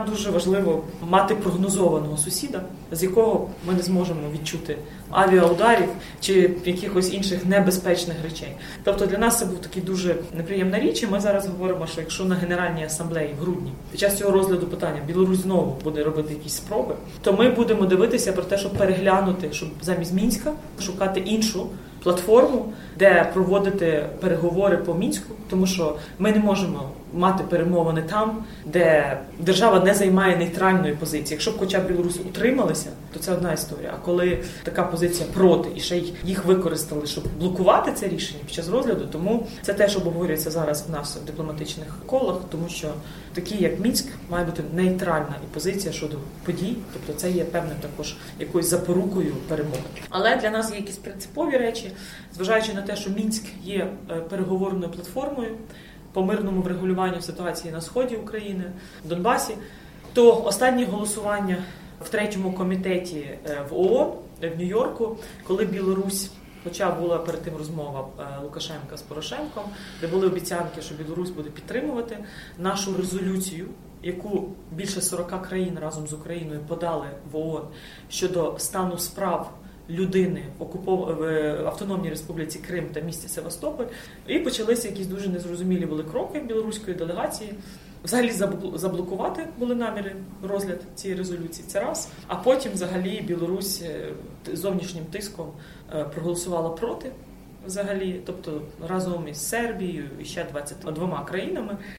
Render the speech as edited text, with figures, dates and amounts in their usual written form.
нам дуже важливо мати прогнозованого сусіда, з якого ми не зможемо відчути авіаударів чи якихось інших небезпечних речей. Тобто для нас це був такий дуже неприємна річ, і ми зараз говоримо, що якщо на Генеральній асамблеї в грудні під час цього розгляду питання Білорусь знову буде робити якісь спроби, то ми будемо дивитися про те, щоб переглянути, щоб замість Мінська шукати іншу платформу, де проводити переговори по Мінську, тому що ми не можемо мати перемовини там, де держава не займає нейтральної позиції. Якщо б хоча б Білорусь утрималися, то це одна історія. А коли така позиція проти, і ще й їх використали, щоб блокувати це рішення під час розгляду, тому це теж обговорюється зараз в нас в дипломатичних колах, тому що такі, як Мінськ, має бути нейтральна і позиція щодо подій, тобто це є певним також якоюсь запорукою перемоги. Але для нас є якісь принципові речі, зважаючи на те, що Мінськ є переговорною платформою по мирному врегулюванню ситуації на сході України, в Донбасі, то останнє голосування в 3-му комітеті в ООН в Нью-Йорку, коли Білорусь, хоча була перед тим розмова Лукашенка з Порошенком, де були обіцянки, що Білорусь буде підтримувати нашу резолюцію, яку більше 40 країн разом з Україною подали в ООН щодо стану справ людини в Автономній Республіці Крим та місті Севастополь. І почалися якісь дуже незрозумілі були кроки білоруської делегації. Взагалі заблокувати були наміри розгляд цієї резолюції, це раз. А потім взагалі Білорусь зовнішнім тиском проголосувала проти взагалі, тобто разом із Сербією і ще 22 країнами.